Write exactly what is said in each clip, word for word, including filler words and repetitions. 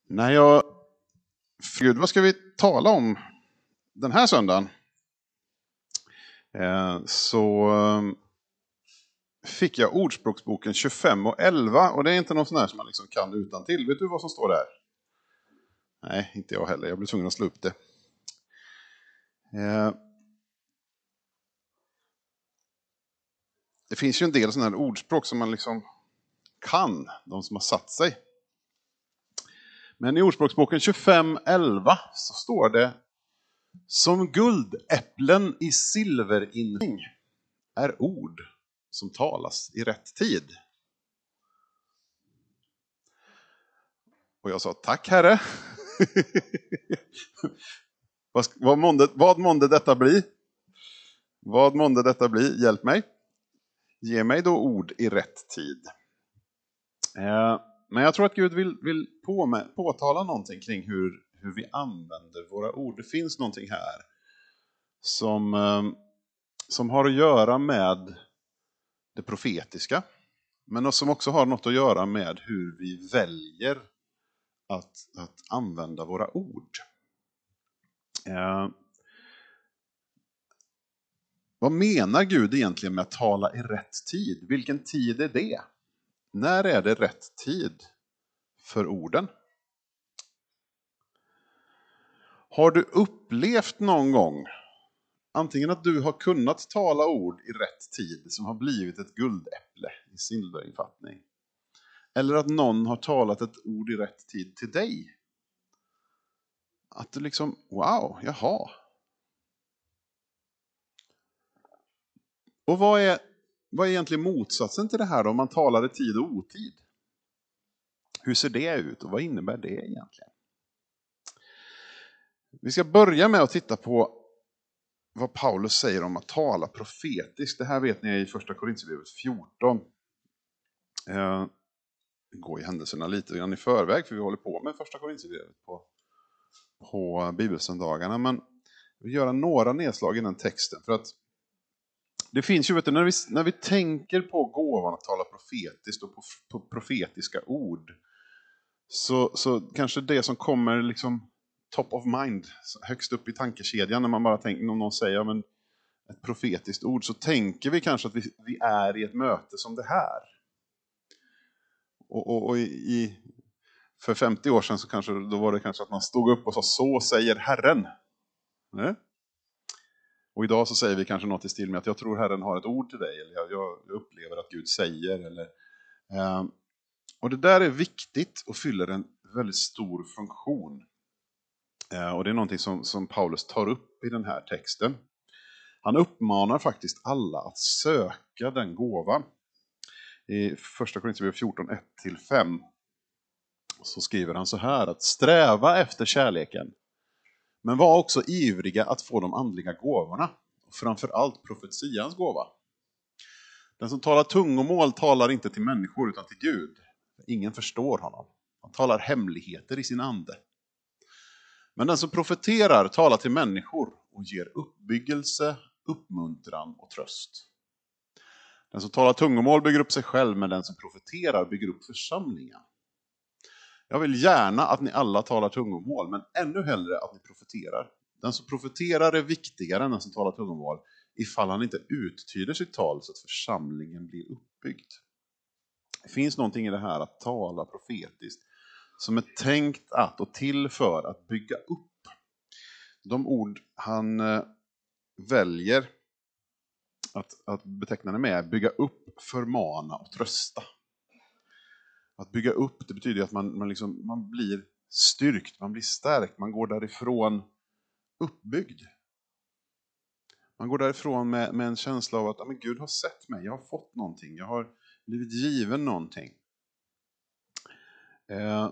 När jag... Gud, vad ska vi tala om den här söndagen? Eh, så eh, fick jag Ordspråksboken tjugofem och elva. Och det är inte någon sån här som man liksom kan utan till. Vet du vad som står där? Nej, inte jag heller. Jag blir tvungen att slå upp det. Eh, det finns ju en del sådana här ordspråk som man liksom kan. De som har satt sig. Men i Ordspråksboken tjugofem elva så står det: som guldäpplen i silverinring är ord som talas i rätt tid. Och jag sa tack Herre. vad, vad, månde, vad månde detta bli? Vad månde detta bli? Hjälp mig. Ge mig då ord i rätt tid. Eh, men jag tror att Gud vill, vill på med, påtala någonting kring hur, hur vi använder våra ord. Det finns någonting här som, eh, som har att göra med det profetiska. Men som också har något att göra med hur vi väljer att, att använda våra ord. Eh, vad menar Gud egentligen med att tala i rätt tid? Vilken tid är det? När är det rätt tid för orden? Har du upplevt någon gång antingen att du har kunnat tala ord i rätt tid som har blivit ett guldäpple i silverinfattning, eller att någon har talat ett ord i rätt tid till dig? Att du liksom, wow, jaha. Och vad är, vad är egentligen motsatsen till det här då, om man talar i tid och otid? Hur ser det ut och vad innebär det egentligen? Vi ska börja med att titta på vad Paulus säger om att tala profetiskt. Det här vet ni i första Korinthierbrevet fjorton. Eh, går i händelserna lite grann i förväg, för vi håller på med första Korinthierbrevet på, på bibelsöndagarna. Men vi gör några nedslag i den texten. För att det finns ju, vet du, när vi, när vi tänker på gåvan att tala profetiskt och på, på profetiska ord, så, så kanske det som kommer liksom top of mind, högst upp i tankekedjan, när man bara tänker, om någon säger men, ett profetiskt ord, så tänker vi kanske att vi, vi är i ett möte som det här. Och, och, och i, för femtio år sedan så kanske, då var det kanske att man stod upp och sa så säger Herren. Nej? Och idag så säger vi kanske något i stil med att jag tror Herren har ett ord till dig, eller jag, jag upplever att Gud säger. Eller, eh, och det där är viktigt och fyller en väldigt stor funktion. Eh, och det är någonting som, som Paulus tar upp i den här texten. Han uppmanar faktiskt alla att söka den gåvan. I första Korinthierbrevet fjorton ett till fem så skriver han så här: att sträva efter kärleken, men var också ivriga att få de andliga gåvorna, och framförallt profetians gåva. Den som talar tungomål talar inte till människor utan till Gud. Ingen förstår honom. Han talar hemligheter i sin ande. Men den som profeterar talar till människor och ger uppbyggelse, uppmuntran och tröst. Den som talar tungomål bygger upp sig själv, men den som profeterar bygger upp församlingen. Jag vill gärna att ni alla talar tungomål, men ännu hellre att ni profeterar. Den som profeterar är viktigare än den som talar tungomål, ifall han inte uttyder sitt tal så att församlingen blir uppbyggd. Det finns någonting i det här att tala profetiskt som är tänkt att och till för att bygga upp. De ord han eh, väljer att, att beteckna det med är bygga upp, förmana och trösta. Att bygga upp, det betyder att man, man, liksom, man blir styrkt, man blir stärkt, man går därifrån uppbyggd. Man går därifrån med, med en känsla av att ja, men Gud har sett mig, jag har fått någonting, jag har blivit given någonting. Eh,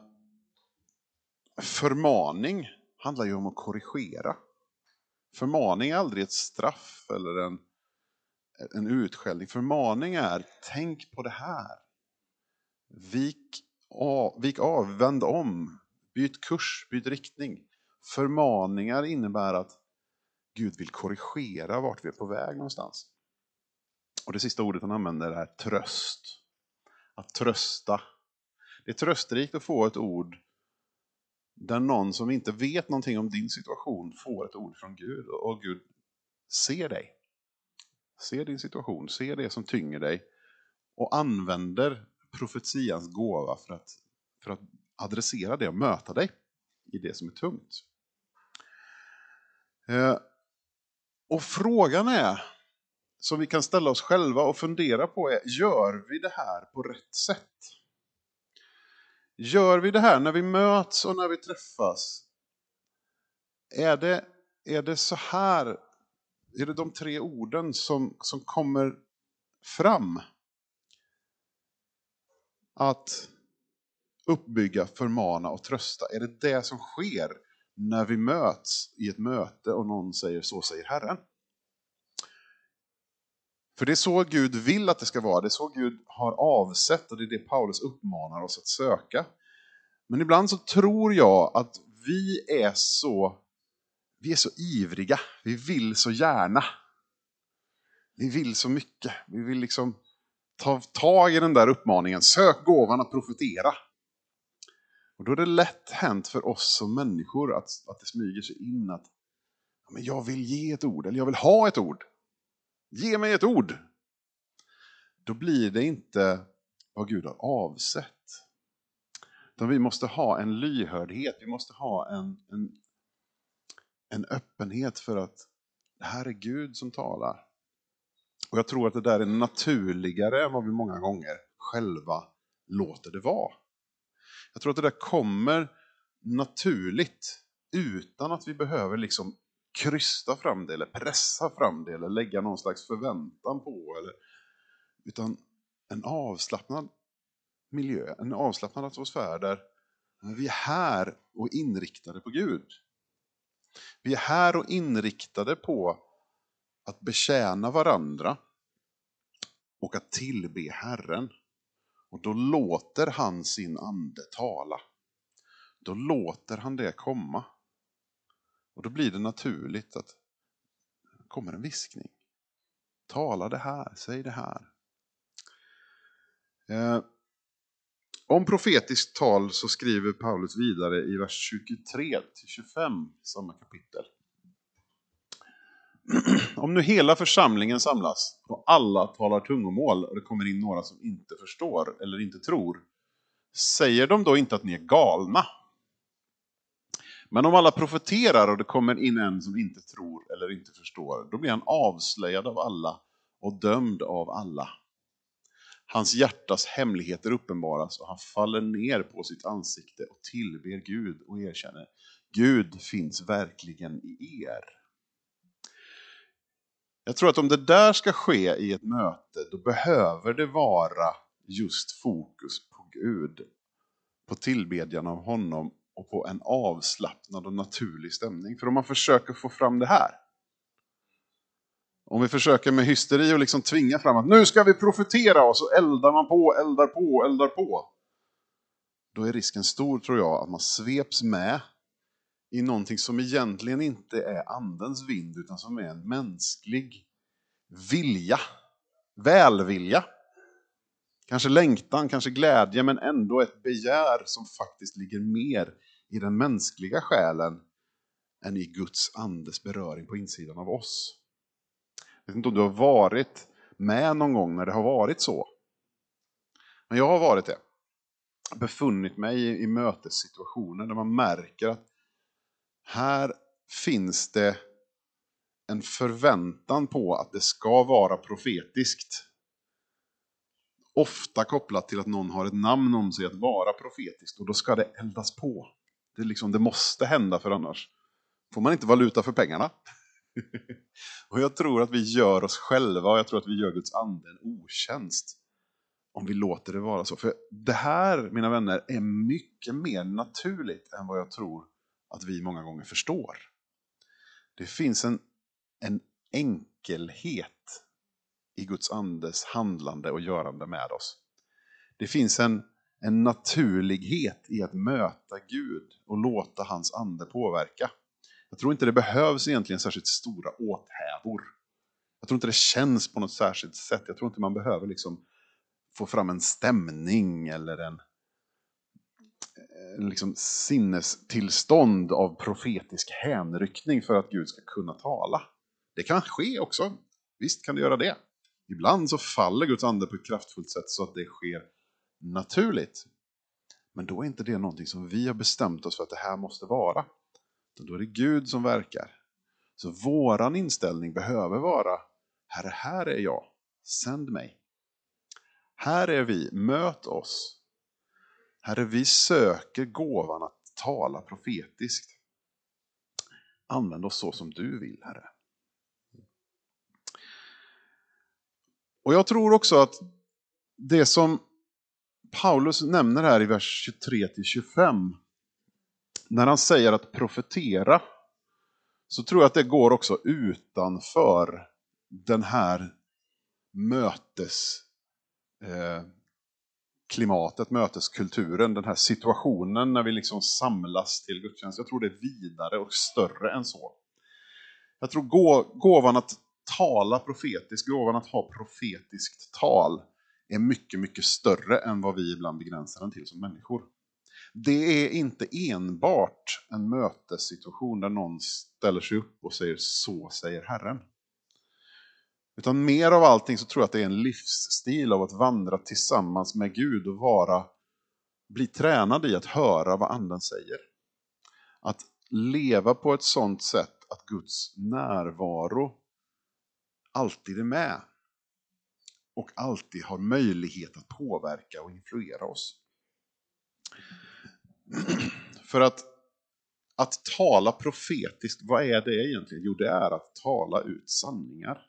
förmaning handlar ju om att korrigera. Förmaning är aldrig ett straff eller en, en utskällning. Förmaning är, tänk på det här. Vik av, vik av, vänd om, byt kurs, byt riktning. Förmaningar innebär att Gud vill korrigera vart vi är på väg någonstans. Och det sista ordet han använder är tröst. Att trösta. Det är tröstrikt att få ett ord Där någon som inte vet någonting om din situation får ett ord från Gud. Och Gud ser dig. Ser din situation, ser det som tynger dig. Och använder profetians gåva för att, för att adressera det och möta dig i det som är tungt. Eh, och frågan är, som vi kan ställa oss själva och fundera på är, gör vi det här på rätt sätt? Gör vi det här när vi möts och när vi träffas? Är det, är det så här, är det de tre orden som, som kommer fram? Att uppbygga, förmana och trösta. Är det det som sker när vi möts i ett möte och någon säger så säger Herren? För det är så Gud vill att det ska vara. Det är så Gud har avsett och det är det Paulus uppmanar oss att söka. Men ibland så tror jag att vi är så, vi är så ivriga. Vi vill så gärna. Vi vill så mycket. Vi vill liksom ta tag i den där uppmaningen. Sök gåvan att profetera. Och då är det lätt hänt för oss som människor att, att det smyger sig in att men jag vill ge ett ord, eller jag vill ha ett ord. Ge mig ett ord. Då blir det inte vad Gud har avsett. Utan vi måste ha en lyhördhet, vi måste ha en, en, en öppenhet för att det här är Gud som talar. Och jag tror att det där är naturligare än vad vi många gånger själva låter det vara. Jag tror att det där kommer naturligt utan att vi behöver liksom krysta fram det eller pressa fram det eller lägga någon slags förväntan på. Eller, utan en avslappnad miljö, en avslappnad atmosfär där vi är här och inriktade på Gud. Vi är här och inriktade på att betjäna varandra och att tillbe Herren. Och då låter han sin ande tala. Då låter han det komma. Och då blir det naturligt att det kommer en viskning. Tala det här, säg det här. Eh, om profetiskt tal så skriver Paulus vidare i vers tjugotre till tjugofem i samma kapitel. Om nu hela församlingen samlas och alla talar tungomål och det kommer in några som inte förstår eller inte tror, säger de då inte att ni är galna? Men om alla profeterar och det kommer in en som inte tror eller inte förstår, då blir han avslöjad av alla och dömd av alla. Hans hjärtas hemligheter uppenbaras och han faller ner på sitt ansikte och tillber Gud och erkänner: Gud finns verkligen i er. Jag tror att om det där ska ske i ett möte, då behöver det vara just fokus på Gud, på tillbedjan av honom och på en avslappnad och naturlig stämning. För om man försöker få fram det här, om vi försöker med hysteri och liksom tvinga fram att nu ska vi profetera, och så eldar man på, eldar på, eldar på, då är risken stor, tror jag, att man sveps med i någonting som egentligen inte är andens vind utan som är en mänsklig vilja, välvilja. Kanske längtan, kanske glädje, men ändå ett begär som faktiskt ligger mer i den mänskliga själen än i Guds andes beröring på insidan av oss. Jag vet inte om du har varit med någon gång när det har varit så. Men jag har varit det. Befunnit mig i, i mötessituationer där man märker att här finns det en förväntan på att det ska vara profetiskt. Ofta kopplat till att någon har ett namn om sig att vara profetiskt, och då ska det eldas på. Det, är liksom, det måste hända, för annars får man inte valuta för pengarna. Och jag tror att vi gör oss själva, och jag tror att vi gör Guds ande en otjänst om vi låter det vara så. För det här, mina vänner, är mycket mer naturligt än vad jag tror att vi många gånger förstår. Det finns en, en enkelhet i Guds andes handlande och görande med oss. Det finns en, en naturlighet i att möta Gud och låta hans ande påverka. Jag tror inte det behövs egentligen särskilt stora åthävor. Jag tror inte det känns på något särskilt sätt. Jag tror inte man behöver liksom få fram en stämning eller en, liksom sinnestillstånd av profetisk hänryckning för att Gud ska kunna tala. Det kan ske också. Visst kan det göra det. Ibland så faller Guds ande på ett kraftfullt sätt så att det sker naturligt. Men då är inte det någonting som vi har bestämt oss för att det här måste vara. Då är det Gud som verkar. Så våran inställning behöver vara: Herre, här är jag. Sänd mig. Här är vi. Möt oss. Herre, vi söker gåvan att tala profetiskt. Använd oss så som du vill, Herre. Och jag tror också att det som Paulus nämner här i vers tjugotre till tjugofem, när han säger att profetera, så tror jag att det går också utanför den här mötes eh, klimatet, möteskulturen, den här situationen när vi liksom samlas till gudstjänst. Jag tror det är vidare och större än så. Jag tror gå, gåvan att tala profetiskt, gåvan att ha profetiskt tal är mycket, mycket större än vad vi ibland begränsar den till som människor. Det är inte enbart en mötessituation där någon ställer sig upp och säger så säger Herren. Utan mer av allting så tror jag att det är en livsstil av att vandra tillsammans med Gud och vara, bli tränad i att höra vad anden säger. Att leva på ett sånt sätt att Guds närvaro alltid är med. Och alltid har möjlighet att påverka och influera oss. För att, att tala profetiskt, vad är det egentligen? Jo, det är att tala ut sanningar.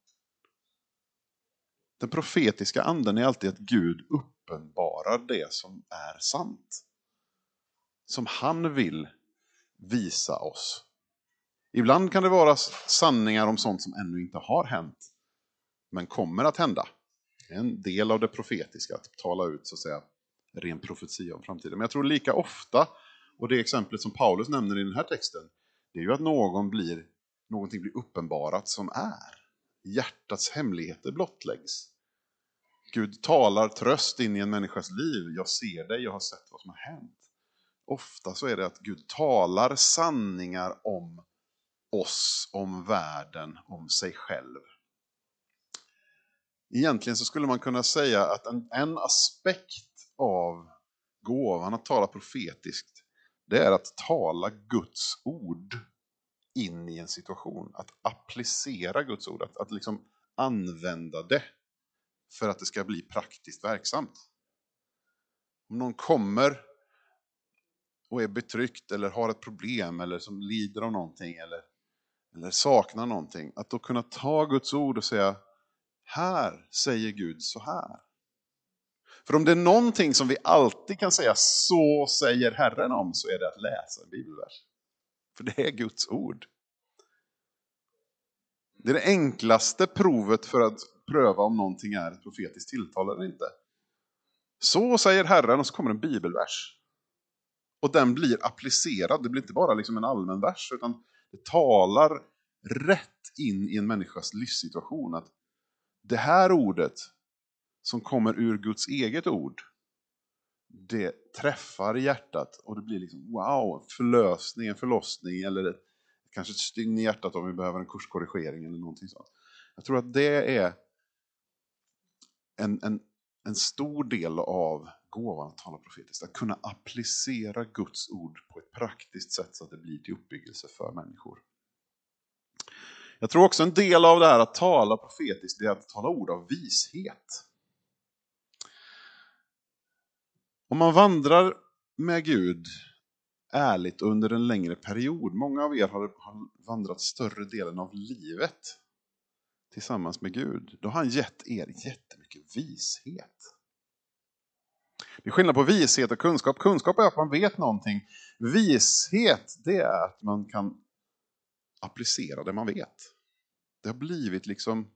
Den profetiska anden är alltid att Gud uppenbarar det som är sant. Som han vill visa oss. Ibland kan det vara sanningar om sånt som ännu inte har hänt. Men kommer att hända. En del av det profetiska, att tala ut så att säga ren profetia om framtiden. Men jag tror lika ofta, och det exemplet som Paulus nämner i den här texten, det är ju att någon blir, någonting blir uppenbarat som är. Hjärtats hemligheter blottläggs. Gud talar tröst in i en människas liv. Jag ser dig, jag har sett vad som har hänt. Ofta så är det att Gud talar sanningar om oss, om världen, om sig själv. Egentligen så skulle man kunna säga att en, en aspekt av gåvan att tala profetiskt, det är att tala Guds ord in i en situation. Att applicera Guds ord, att, att liksom använda det för att det ska bli praktiskt verksamt. Om någon kommer och är betryckt eller har ett problem eller som lider av någonting eller, eller saknar någonting, att då kunna ta Guds ord och säga: här säger Gud så här. För om det är någonting som vi alltid kan säga så säger Herren om, så är det att läsa en bibelvers. För det är Guds ord. Det är det enklaste provet för att pröva om någonting är ett profetiskt tilltal eller inte. Så säger Herren, och så kommer en bibelvers. Och den blir applicerad. Det blir inte bara liksom en allmän vers, utan det talar rätt in i en människas livssituation. Att det här ordet som kommer ur Guds eget ord, det träffar hjärtat och det blir liksom wow, förlösning, en förlossning eller ett, kanske ett stygn i hjärtat om vi behöver en kurskorrigering eller någonting sånt. Jag tror att det är en, en, en stor del av gåvan att tala profetiskt. Att kunna applicera Guds ord på ett praktiskt sätt så att det blir till uppbyggelse för människor. Jag tror också en del av det här att tala profetiskt är att tala ord av vishet. Om man vandrar med Gud ärligt under en längre period, många av er har vandrat större delen av livet tillsammans med Gud, då har han gett er jättemycket vishet. Det är skillnad på vishet och kunskap. Kunskap är att man vet någonting. Vishet, det är att man kan applicera det man vet. Det har blivit liksom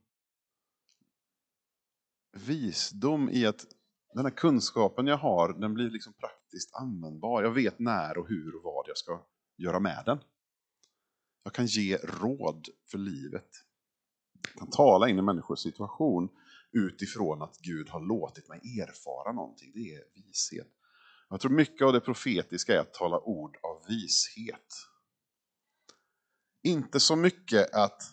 visdom i att den här kunskapen jag har, den blir liksom praktiskt användbar. Jag vet när och hur och vad jag ska göra med den. Jag kan ge råd för livet. Jag kan tala in i människors situation utifrån att Gud har låtit mig erfara någonting. Det är vishet. Jag tror mycket av det profetiska är att tala ord av vishet. Inte så mycket att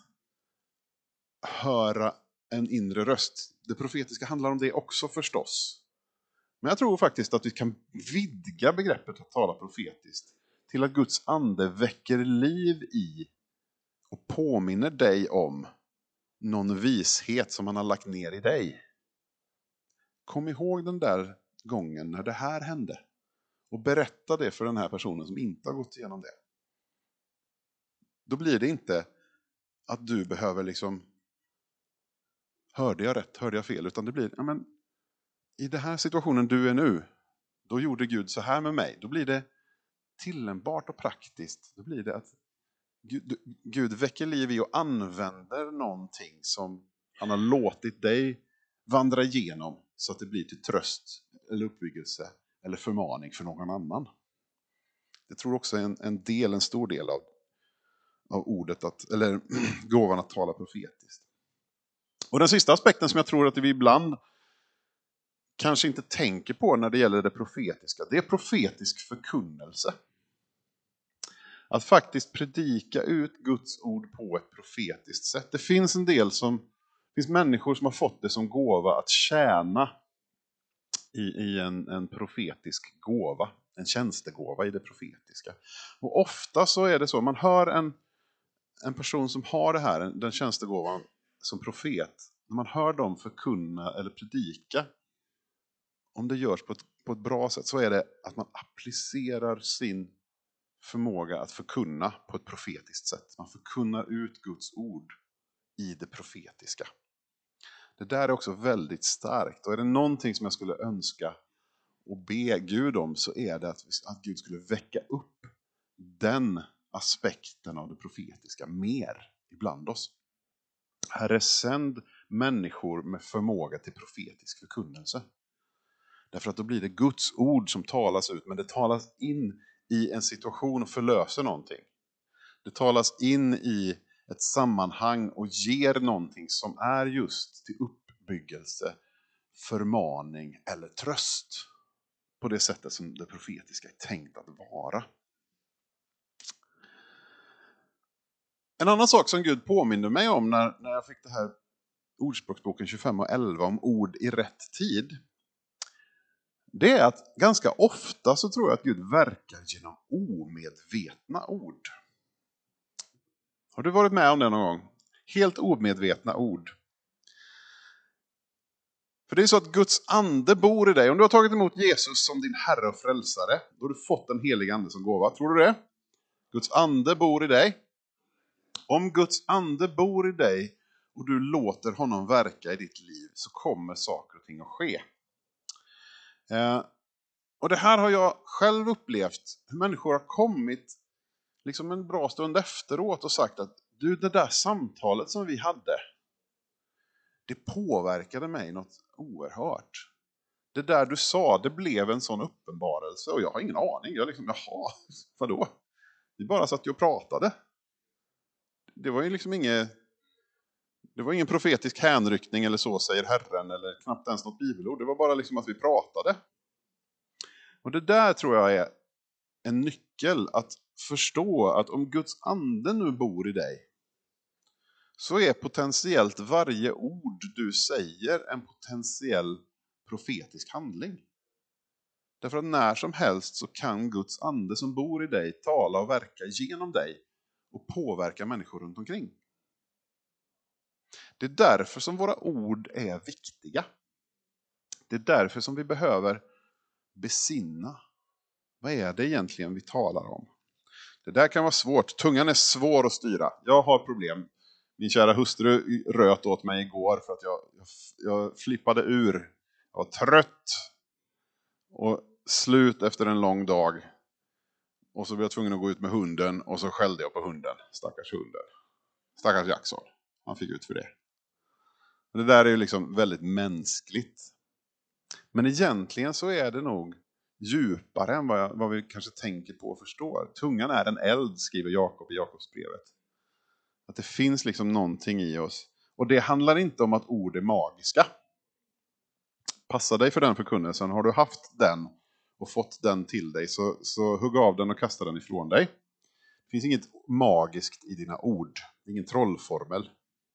höra en inre röst. Det profetiska handlar om det också förstås. Men jag tror faktiskt att vi kan vidga begreppet att tala profetiskt till att Guds ande väcker liv i och påminner dig om någon vishet som han har lagt ner i dig. Kom ihåg den där gången när det här hände och berätta det för den här personen som inte har gått igenom det. Då blir det inte att du behöver liksom, hörde jag rätt, hörde jag fel, utan det blir, ja men i den här situationen du är nu, då gjorde Gud så här med mig. Då blir det tillämpbart och praktiskt. Då blir det att Gud, Gud väcker liv i och använder någonting som han har låtit dig vandra igenom så att det blir till tröst eller uppbyggelse eller förmaning för någon annan. Jag tror också en, en del, en stor del av, av ordet, att, eller gåvan att tala profetiskt. Och den sista aspekten som jag tror att vi ibland kanske inte tänker på när det gäller det profetiska, det är profetisk förkunnelse. Att faktiskt predika ut Guds ord på ett profetiskt sätt. Det finns en del som, det finns människor som har fått det som gåva att tjäna i, i en, en profetisk gåva. En tjänstegåva i det profetiska. Och ofta så är det så, man hör en, en person som har det här, den tjänstegåvan som profet. När man hör dem förkunna eller predika, om det görs på ett, på ett bra sätt, så är det att man applicerar sin förmåga att förkunna på ett profetiskt sätt. Man förkunnar ut Guds ord i det profetiska. Det där är också väldigt starkt. Och är det någonting som jag skulle önska och be Gud om, så är det att, att Gud skulle väcka upp den aspekten av det profetiska mer ibland oss. Herre, sänd människor med förmåga till profetisk förkunnelse. Därför att då blir det Guds ord som talas ut, men det talas in i en situation och förlöser någonting. Det talas in i ett sammanhang och ger någonting som är just till uppbyggelse, förmaning eller tröst. På det sättet som det profetiska är tänkt att vara. En annan sak som Gud påminner mig om när, när jag fick det här Ordspråksboken tjugofem och elva om ord i rätt tid. Det är att ganska ofta så tror jag att Gud verkar genom omedvetna ord. Har du varit med om det någon gång? Helt omedvetna ord. För det är så att Guds ande bor i dig. Om du har tagit emot Jesus som din Herre och frälsare, då har du fått den heliga ande som gåva. Tror du det? Guds ande bor i dig. Om Guds ande bor i dig och du låter honom verka i ditt liv, så kommer saker och ting att ske. Eh, och det här har jag själv upplevt. Hur människor har kommit liksom en bra stund efteråt och sagt att du, det där samtalet som vi hade, det påverkade mig något oerhört. Det där du sa, det blev en sån uppenbarelse och jag har ingen aning. Jag liksom, jaha, vadå? Vi bara satt och pratade. Det var ju liksom inget, det var ingen profetisk hänryckning eller så säger Herren, eller knappt ens något bibelord. Det var bara liksom att vi pratade. Och det där tror jag är en nyckel att förstå att om Guds ande nu bor i dig, så är potentiellt varje ord du säger en potentiell profetisk handling. Därför att när som helst så kan Guds ande som bor i dig tala och verka genom dig och påverka människor runt omkring. Det är därför som våra ord är viktiga. Det är därför som vi behöver besinna. Vad är det egentligen vi talar om? Det där kan vara svårt. Tungan är svår att styra. Jag har problem. Min kära hustru röt åt mig igår för att jag, jag, jag flippade ur. Jag var trött och slut efter en lång dag. Och så blev jag tvungen att gå ut med hunden och så skällde jag på hunden. Stackars hunden. Stackars Jackson. Han fick ut för det. Det där är ju liksom väldigt mänskligt. Men egentligen så är det nog djupare än vad, jag, vad vi kanske tänker på och förstår. Tungan är en eld, skriver Jakob i Jakobsbrevet. Att det finns liksom någonting i oss. Och det handlar inte om att ord är magiska. Passa dig för den förkunnelsen. Har du haft den och fått den till dig, så, så hugg av den och kasta den ifrån dig. Det finns inget magiskt i dina ord. Ingen trollformel.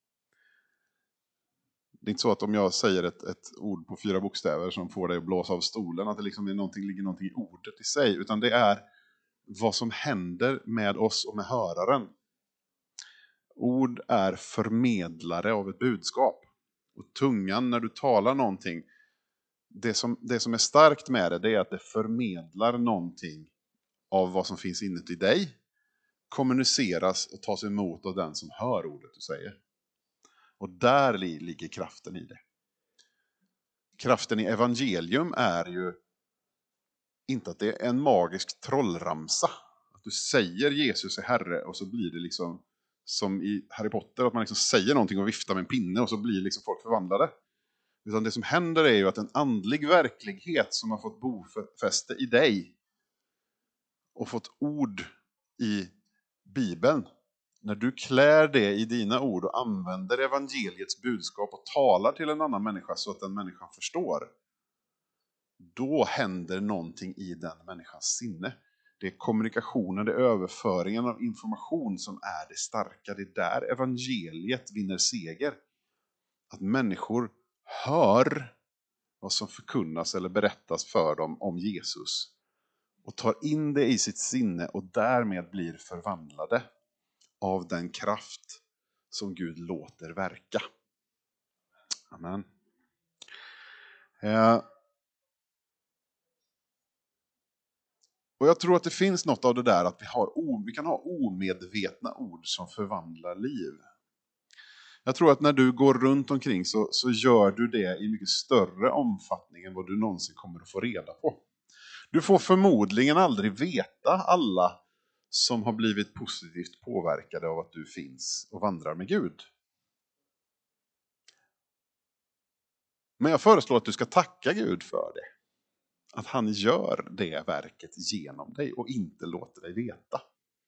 Det är inte så att om jag säger ett, ett ord på fyra bokstäver som får dig att blåsa av stolen, att det liksom är någonting, ligger någonting i ordet i sig. Utan det är vad som händer med oss och med höraren. Ord är förmedlare av ett budskap. Och tungan, när du talar någonting, det som, det som är starkt med det, det är att det förmedlar någonting av vad som finns inuti dig. Kommuniceras och tas emot av den som hör ordet du säger. Och där ligger kraften i det. Kraften i evangelium är ju inte att det är en magisk trollramsa. Att du säger Jesus är Herre och så blir det liksom som i Harry Potter, att man liksom säger någonting och viftar med en pinne och så blir liksom folk förvandlade. Utan det som händer är ju att en andlig verklighet som har fått bofäste i dig och fått ord i Bibeln, när du klär det i dina ord och använder evangeliets budskap och talar till en annan människa så att den människan förstår, då händer någonting i den människans sinne. Det är kommunikationen, det är överföringen av information som är det starka. Det är där evangeliet vinner seger. Att människor hör vad som förkunnas eller berättas för dem om Jesus och tar in det i sitt sinne och därmed blir förvandlade av den kraft som Gud låter verka. Amen. Eh. Och jag tror att det finns något av det där att vi, har, vi kan ha omedvetna ord som förvandlar liv. Jag tror att när du går runt omkring så, så gör du det i mycket större omfattning än vad du någonsin kommer att få reda på. Du får förmodligen aldrig veta alla som har blivit positivt påverkade av att du finns och vandrar med Gud. Men jag föreslår att du ska tacka Gud för det. Att han gör det verket genom dig och inte låter dig veta.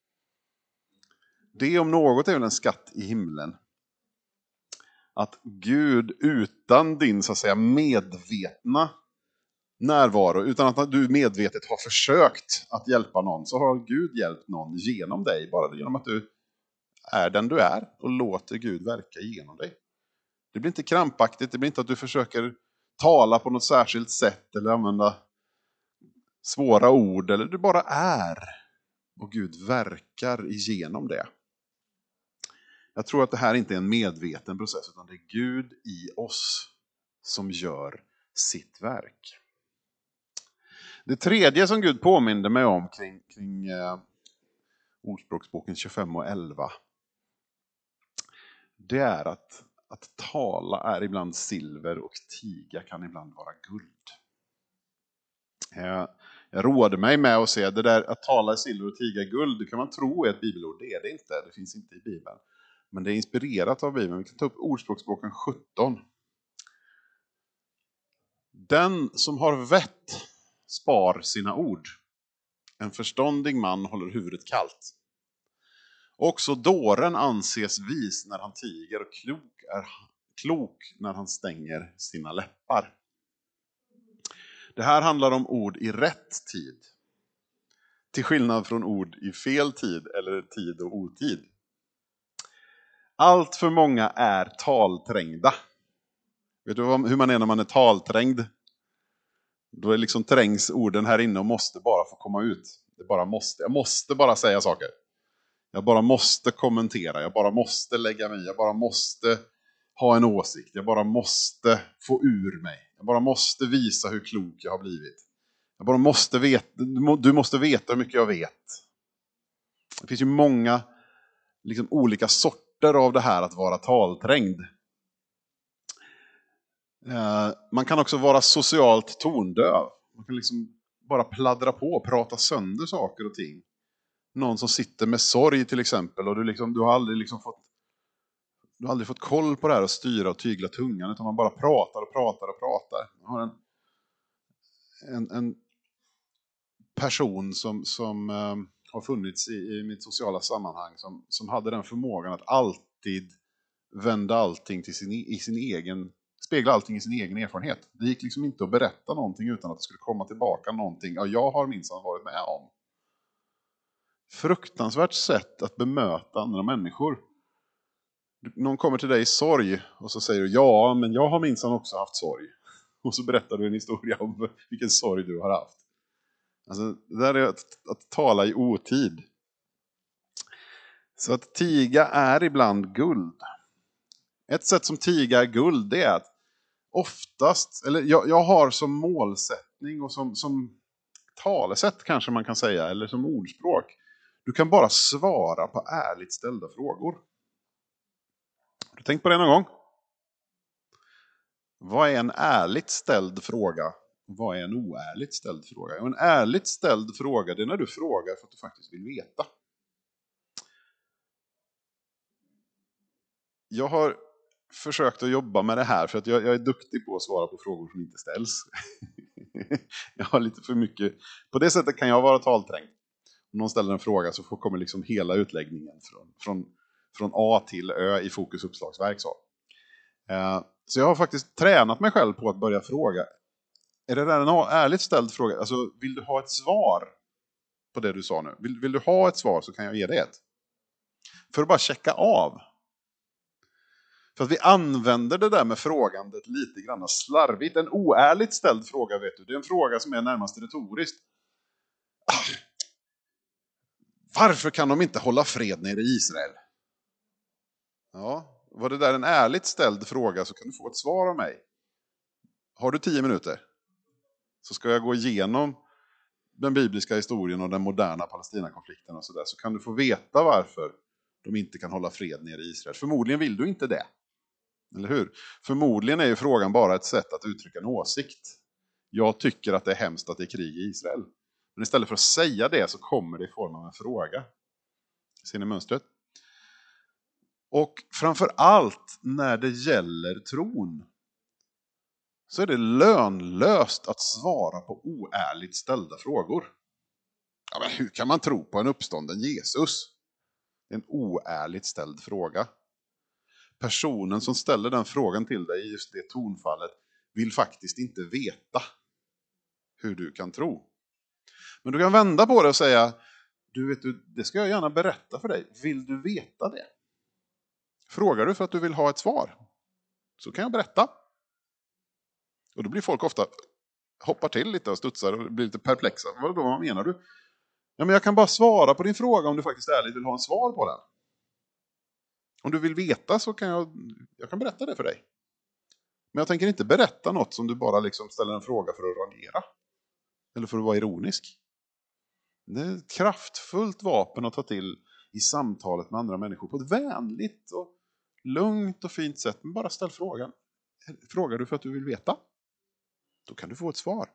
Det om något är väl en skatt i himlen. Att Gud utan din så att säga medvetna närvaro, utan att du medvetet har försökt att hjälpa någon, så har Gud hjälpt någon genom dig. Bara genom att du är den du är och låter Gud verka genom dig. Det blir inte krampaktigt, det blir inte att du försöker tala på något särskilt sätt eller använda svåra ord, eller du bara är och Gud verkar igenom det. Jag tror att det här inte är en medveten process, utan det är Gud i oss som gör sitt verk. Det tredje som Gud påminde mig om kring, kring eh, Ordspråksboken tjugofem och elva, det är att, att tala är ibland silver och tiga kan ibland vara guld. Eh, Jag roade mig med att se det där att tala är silver och tiga är guld. Det kan man tro är ett bibelord. Det är det inte. Det finns inte i Bibeln. Men det är inspirerat av Bibeln. Vi kan ta upp Ordspråksboken sjutton. Den som har vett spar sina ord. En förståndig man håller huvudet kallt. Också dåren anses vis när han tiger och klok är klok när han stänger sina läppar. Det här handlar om ord i rätt tid. Till skillnad från ord i fel tid eller tid och otid. Allt för många är talträngda. Vet du hur man är när man är talträngd? Då är liksom trängs orden här inne och måste bara få komma ut. Det bara måste. Jag måste bara säga saker. Jag bara måste kommentera. Jag bara måste lägga mig. Jag bara måste ha en åsikt. Jag bara måste få ur mig. Jag bara måste visa hur klok jag har blivit. Jag bara måste veta, du måste veta hur mycket jag vet. Det finns ju många liksom, olika sorter av det här att vara talträngd. Eh, man kan också vara socialt tondöv. Man kan liksom bara pladdra på och prata sönder saker och ting. Någon som sitter med sorg till exempel och du, liksom, du har aldrig liksom fått du har aldrig fått koll på det här och styra och tygla tungan, utan man bara pratar och pratar och pratar. Man har en, en, en person som, som eh, har funnits i, i mitt sociala sammanhang som, som hade den förmågan att alltid vända allting till sin, i sin egen spegla allting i sin egen erfarenhet. Det gick liksom inte att berätta någonting utan att det skulle komma tillbaka någonting. Ja, jag har minsann varit med om. Fruktansvärt sätt att bemöta andra människor. Någon kommer till dig i sorg och så säger du ja, men jag har minsann också haft sorg. Och så berättar du en historia om vilken sorg du har haft. Alltså, det där är att, att tala i otid. Så att tiga är ibland guld. Ett sätt som tiga är guld, det är att oftast, eller jag, jag har som målsättning och som, som talesätt kanske man kan säga, eller som ordspråk. Du kan bara svara på ärligt ställda frågor. Har du tänkt på det någon gång? Vad är en ärligt ställd fråga? Vad är en oärligt ställd fråga? Och en ärligt ställd fråga, det är när du frågar för att du faktiskt vill veta. Jag har försökt att jobba med det här för att jag, jag är duktig på att svara på frågor som inte ställs. Jag har lite för mycket. På det sättet kan jag vara talträngd. Om någon ställer en fråga så får, kommer liksom hela utläggningen från, från, från A till Ö i Fokus uppslagsverk. Så. Uh, så jag har faktiskt tränat mig själv på att börja fråga. Är det där en ärligt ställd fråga? Alltså, vill du ha ett svar på det du sa nu? Vill, vill du ha ett svar så kan jag ge dig ett. För att bara checka av. För att vi använder det där med frågandet lite grann slarvigt. En oärligt ställd fråga, vet du. Det är en fråga som är närmast retoriskt. Ah, varför kan de inte hålla fred nere i Israel? Ja, var det där en ärligt ställd fråga så kan du få ett svar av mig. Har du tio minuter? Så ska jag gå igenom den bibliska historien och den moderna Palestinakonflikten och sådär. Så kan du få veta varför de inte kan hålla fred nere i Israel. Förmodligen vill du inte det. Eller hur? Förmodligen är ju frågan bara ett sätt att uttrycka en åsikt. Jag tycker att det är hemskt att det är krig i Israel. Men istället för att säga det så kommer det i form av en fråga. Ser ni mönstret? Och framför allt när det gäller tron så är det lönlöst att svara på oärligt ställda frågor. Ja, men hur kan man tro på en uppstånden Jesus? Det är en oärligt ställd fråga. Personen som ställer den frågan till dig i just det tonfallet vill faktiskt inte veta hur du kan tro. Men du kan vända på det och säga, du vet du, det ska jag gärna berätta för dig. Vill du veta det? Frågar du för att du vill ha ett svar så kan jag berätta. Och då blir folk ofta hoppar till lite och studsar och blir lite perplexa. Vad, vad menar du? Ja, men jag kan bara svara på din fråga om du faktiskt ärligt vill ha en svar på den. Om du vill veta så kan jag, jag kan berätta det för dig. Men jag tänker inte berätta något som du bara liksom ställer en fråga för att raljera. Eller för att vara ironisk. Det är ett kraftfullt vapen att ta till i samtalet med andra människor. På ett vänligt och lugnt och fint sätt. Men bara ställ frågan. Frågar du för att du vill veta? Då kan du få ett svar.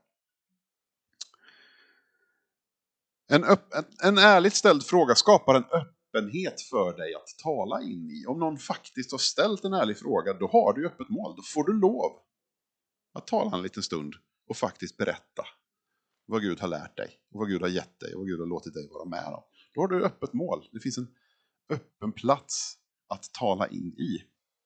En, öpp, en, en ärligt ställd fråga skapar en öppenhet för dig att tala in i. Om någon faktiskt har ställt en ärlig fråga, då har du öppet mål. Då får du lov att tala en liten stund och faktiskt berätta vad Gud har lärt dig, vad Gud har gett dig och vad Gud har låtit dig vara med om. Då har du öppet mål. Det finns en öppen plats att tala in i.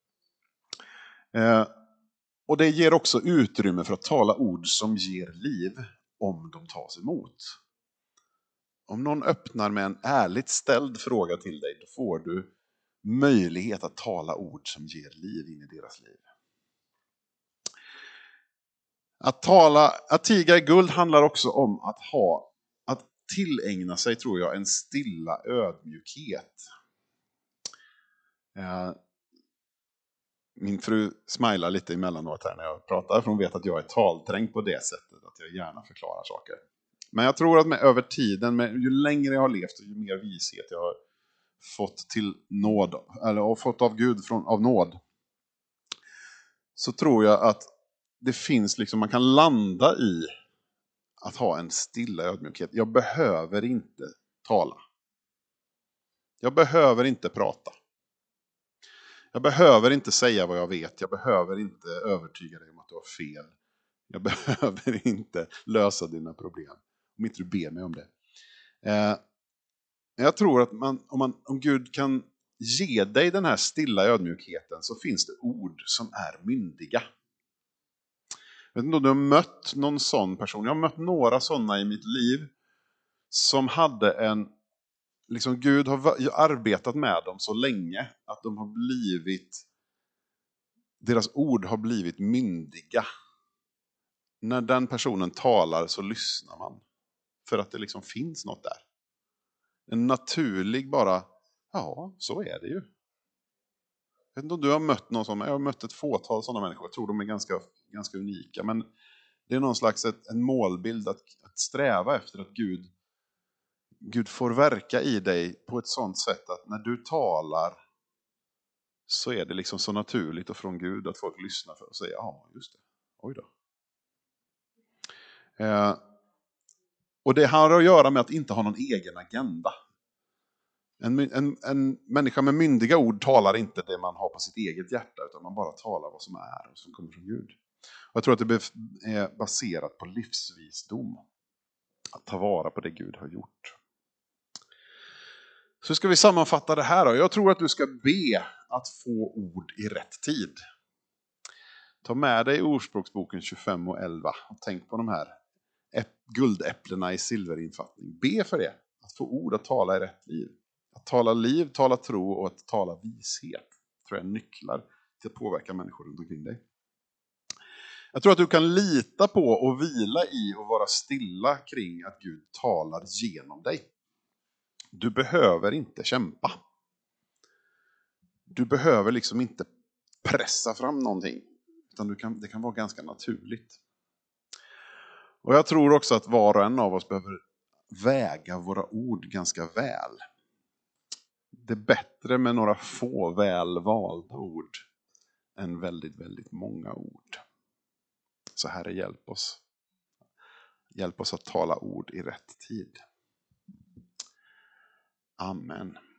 Eh, och det ger också utrymme för att tala ord som ger liv om de tas emot. Om någon öppnar med en ärligt ställd fråga till dig, då får du möjlighet att tala ord som ger liv in i deras liv. Att tala, att tiga i guld handlar också om att ha, att tillägna sig, tror jag, en stilla ödmjukhet. Min fru smilar lite emellanåt här när jag pratar, för hon vet att jag är talträngd på det sättet, att jag gärna förklarar saker. Men jag tror att med över tiden, med, ju längre jag har levt och ju mer vishet jag har fått till nåd, eller har fått av Gud från, av nåd, så tror jag att det finns liksom, man kan landa i att ha en stilla ödmjukhet. Jag behöver inte tala. Jag behöver inte prata. Jag behöver inte säga vad jag vet. Jag behöver inte övertyga dig om att du har fel. Jag behöver inte lösa dina problem. Om inte du ber mig om det. Eh, jag tror att man, om, man, om Gud kan ge dig den här stilla ödmjukheten, så finns det ord som är myndiga. Jag vet inte om du har mött någon sån person. Jag har mött några sådana i mitt liv som hade en, liksom Gud har arbetat med dem så länge att de har blivit, deras ord har blivit myndiga. När den personen talar så lyssnar man. För att det liksom finns något där. En naturlig bara, ja, så är det ju. Jag vet inte om du har mött någon som, jag har mött ett fåtal sådana människor. Jag tror de är ganska, ganska unika. Men det är någon slags ett, en målbild att, att sträva efter att Gud, Gud får verka i dig på ett sådant sätt att när du talar så är det liksom så naturligt och från Gud att folk lyssnar för och säger, ja just det, oj då. Eh, och det har att göra med att inte ha någon egen agenda. En, en, en människa med myndiga ord talar inte det man har på sitt eget hjärta, utan man bara talar vad som är och som kommer från Gud. Och jag tror att det är baserat på livsvisdom. Att ta vara på det Gud har gjort. Så ska vi sammanfatta det här då. Jag tror att du ska be att få ord i rätt tid. Ta med dig Ordspråksboken tjugofem och elva och tänk på de här guldäpplena i silverinfattning. Be för det, att få ord att tala i rätt liv. Att tala liv, tala tro och att tala vishet tror jag är nycklar till att påverka människor runt omkring dig. Jag tror att du kan lita på och vila i och vara stilla kring att Gud talar genom dig. Du behöver inte kämpa. Du behöver liksom inte pressa fram någonting. Utan du kan, det kan vara ganska naturligt. Och jag tror också att var och en av oss behöver väga våra ord ganska väl. Det är bättre med några få väl valda ord än väldigt, väldigt många ord. Så Herre, hjälp oss. Hjälp oss att tala ord i rätt tid. Amen.